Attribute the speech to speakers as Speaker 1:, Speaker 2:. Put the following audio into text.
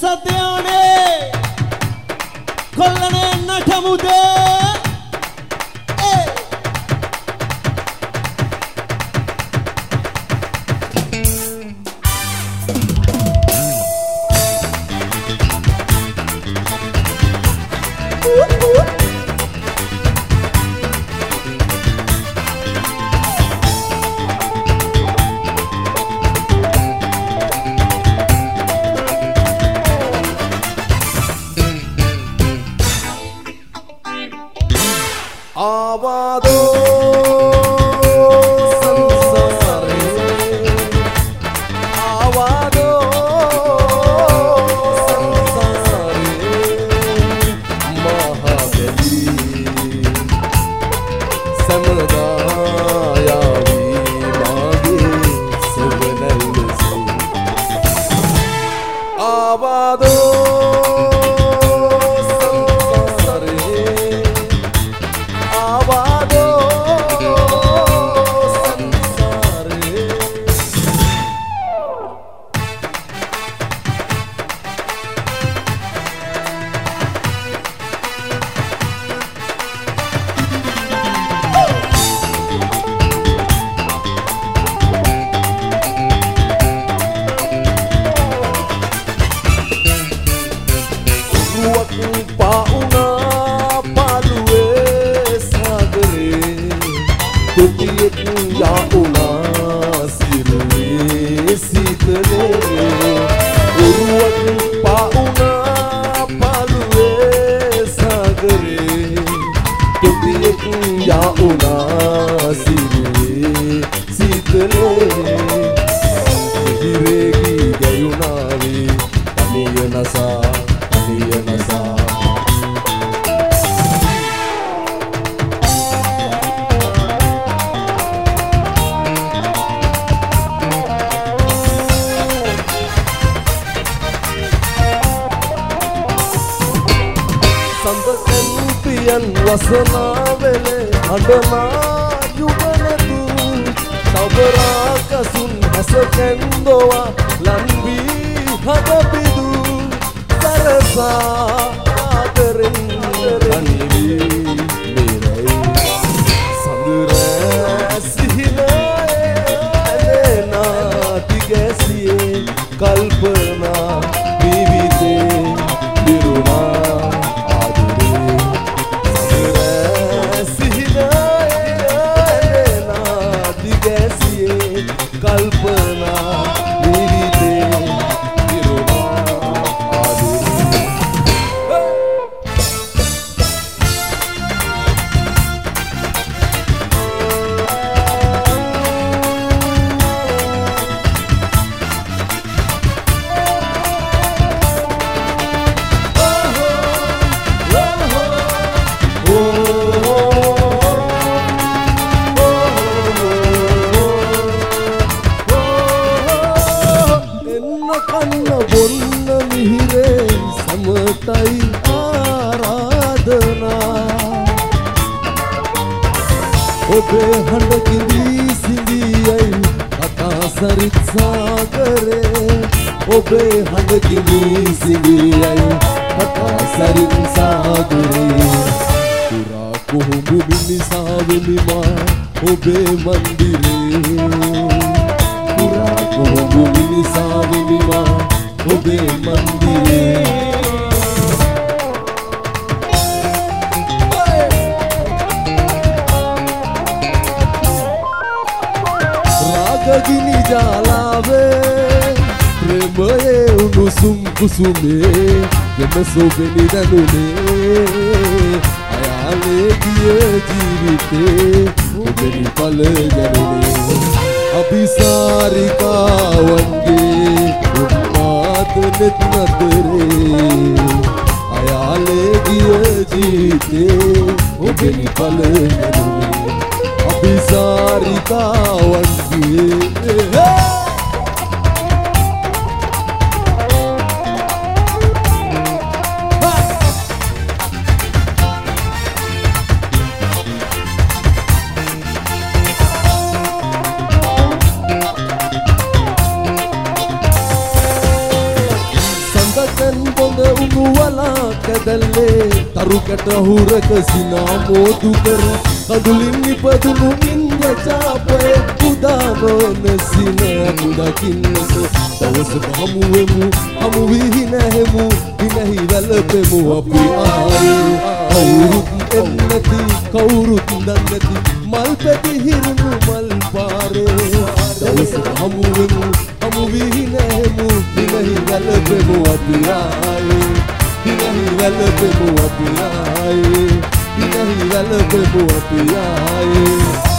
Speaker 1: සතයානේ කොල්ලනේ නටමුද
Speaker 2: සෝබෙනි දනුනේ අයාලේ ගිය ජීවිතේ ඔබෙනි පල ගැනුනේ අபிසාරිකාවන්ගේ උන්මාද නෙත් නතරේ අයාලේ ගිය ජීවිතේ ඔබෙනි පල ගැනුනේ අபிසාරිකාවන්ගේ තැන් බොඳ උණු වලාක දැල්ලේ තරුකට හුරක සිනා මෝදු කර කඳුලින් නිපදුණු ඉන්ද්‍ර චාපය උදානෝන සිනයක් දකින්නට දවසක හමුවෙමු හමු වී නැහෙමු විනහි වැළපෙමු අපි ආයේ කවුරුත් එන්නති කවුරුත් දන්නති මල් පැටි හිරුණු මල් පාරේ දවසක හමුවෙමු හමු වී නැහෙමු විනහි වැළපෙමු අපි ආයේ විනහි වැළපෙමු අපි ආයේ විනහි වැළපෙමු අපි ආයේ